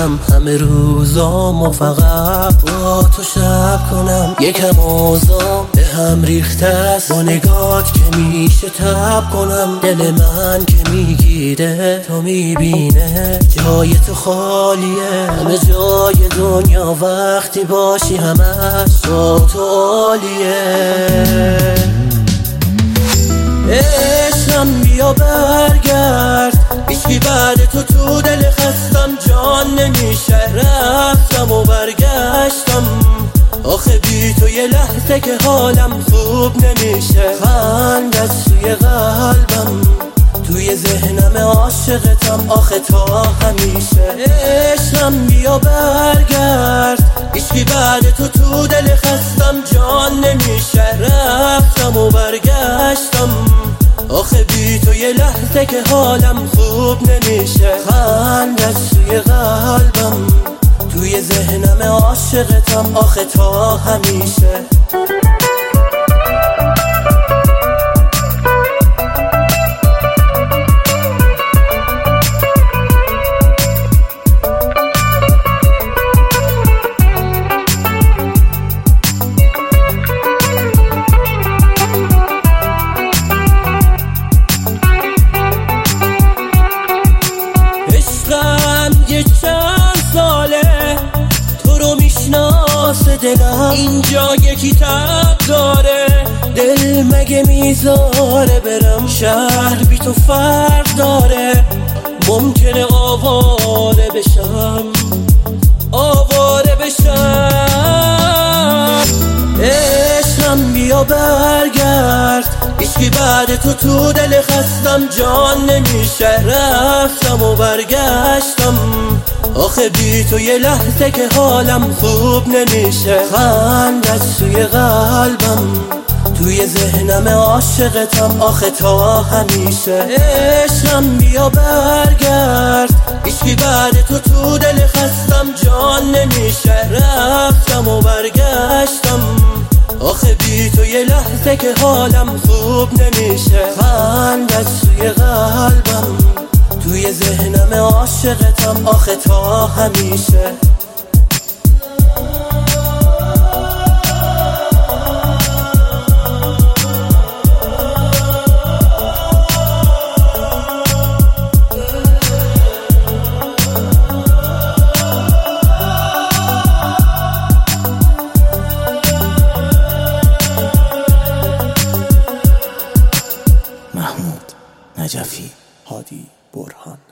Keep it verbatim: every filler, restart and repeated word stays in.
کنم همه روزامو فقط با تو شب کنم. یکم اوضاع به هم ریخته است، با نگات که میشه تب کنم. دل من که میگیره تو میبینه جای تو خالیه. همه جای دنیا وقتی باشی همش با تو عالیه. عشقم بیا برگرد، هیچی بعد تو تو دل خستم جان نمیشه. رفتم و برگشتم، آخه بی تو یه لحظه که حالم خوب نمیشه. خندت توی قلبم، توی ذهنم عاشقتم آخه تا همیشه. عشقم بیا برگرد، هیچی بعد تو تو دل خستم جان نمیشه. رفتم و برگشتم، آخه بی تو یه لحظه که حالم خوب نمیشه. خندت توی قلبم، توی ذهنم عاشقتم آخه تا همیشه. یه چند ساله تو رو میشناسه دلم، اینجا یکی تب داره دل مگه میذاره برم. شهر بی تو فرق داره، ممکنه آواره بشم آواره بشم. عشقم بیا برگرد، هیچی بعد تو تو دل خستم جان نمیشه. رفتم و برگشتم، آخه بی تو یه لحظه که حالم خوب نمیشه. خندت توی قلبم، توی ذهنم عاشقتم آخه تا همیشه. عشقم بیا برگرد، هیچی بعد تو تو دل خستم جان نمیشه. رفتم و برگشتم، آخه بی تو یه لحظه که حالم خوب نمیشه. خندت توی قلبم، توی ذهنم عاشقتم آخه تا همیشه. محمود نجفی، هادی برهان.